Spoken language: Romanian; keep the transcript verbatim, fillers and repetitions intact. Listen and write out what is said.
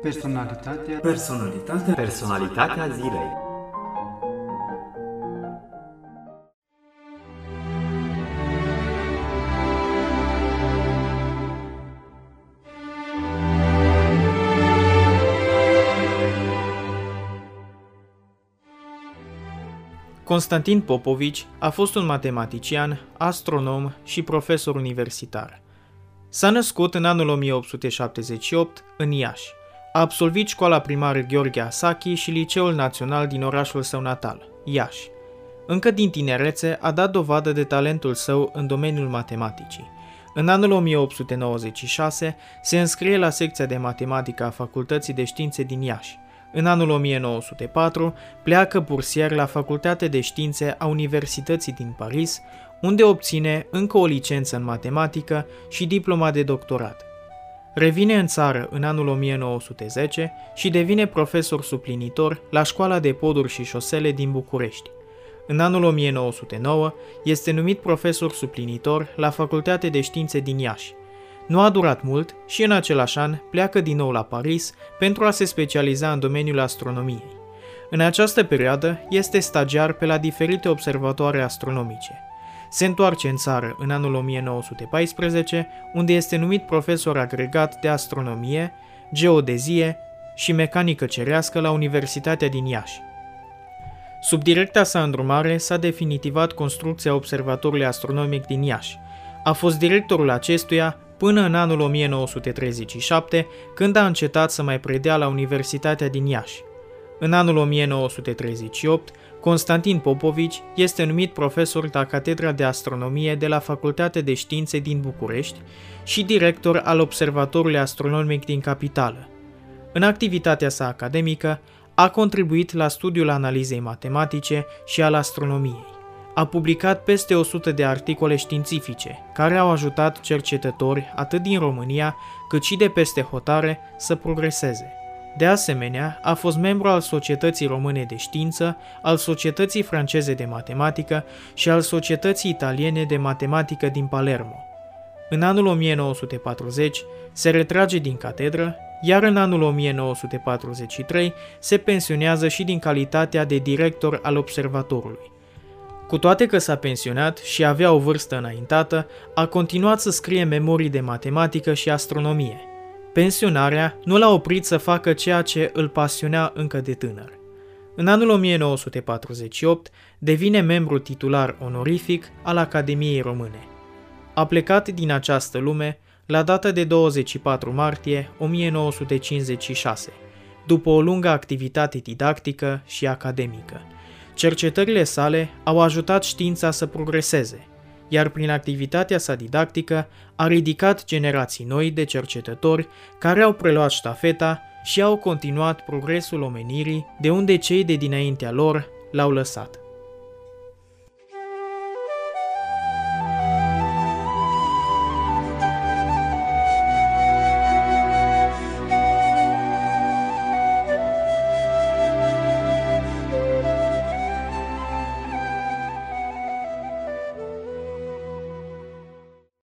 Personalitatea Personalitatea Personalitatea zilei. Constantin Popovici a fost un matematician, astronom și profesor universitar. S-a născut în anul o mie opt sute șaptezeci și opt în Iași. A absolvit școala primară Gheorghe Asachi și liceul național din orașul său natal, Iași. Încă din tinerețe a dat dovadă de talentul său în domeniul matematicii. În anul o mie opt sute nouăzeci și șase se înscrie la secția de matematică a Facultății de Științe din Iași. În anul o mie nouă sute patru pleacă bursier la Facultatea de Științe a Universității din Paris, unde obține încă o licență în matematică și diploma de doctorat. Revine în țară în anul o mie nouă sute zece și devine profesor suplinitor la Școala de Poduri și Șosele din București. În anul o mie nouă sute nouă este numit profesor suplinitor la Facultatea de Științe din Iași. Nu a durat mult și în același an pleacă din nou la Paris pentru a se specializa în domeniul astronomiei. În această perioadă este stagiar pe la diferite observatoare astronomice. Se întoarce în țară în anul o mie nouă sute paisprezece, unde este numit profesor agregat de astronomie, geodezie și mecanică cerească la Universitatea din Iași. Sub directa sa îndrumare s-a definitivat construcția observatorului astronomic din Iași. A fost directorul acestuia până în anul o mie nouă sute treizeci și șapte, când a încetat să mai predea la Universitatea din Iași. În anul o mie nouă sute treizeci și opt, Constantin Popovici este numit profesor la Catedra de Astronomie de la Facultatea de Științe din București și director al Observatorului Astronomic din Capitală. În activitatea sa academică, a contribuit la studiul analizei matematice și al astronomiei. A publicat peste o sută de articole științifice, care au ajutat cercetători atât din România, cât și de peste hotare să progreseze. De asemenea, a fost membru al Societății Române de Știință, al Societății Franceze de Matematică și al Societății Italiene de Matematică din Palermo. În anul o mie nouă sute patruzeci se retrage din catedră, iar în anul o mie nouă sute patruzeci și trei se pensionează și din calitatea de director al observatorului. Cu toate că s-a pensionat și avea o vârstă înaintată, a continuat să scrie memorii de matematică și astronomie. Pensionarea nu l-a oprit să facă ceea ce îl pasiona încă de tânăr. În anul o mie nouă sute patruzeci și opt devine membru titular onorific al Academiei Române. A plecat din această lume la data de douăzeci și patru martie o mie nouă sute cincizeci și șase, după o lungă activitate didactică și academică. Cercetările sale au ajutat știința să progreseze, iar prin activitatea sa didactică a ridicat generații noi de cercetători care au preluat ștafeta și au continuat progresul omenirii de unde cei de dinaintea lor l-au lăsat.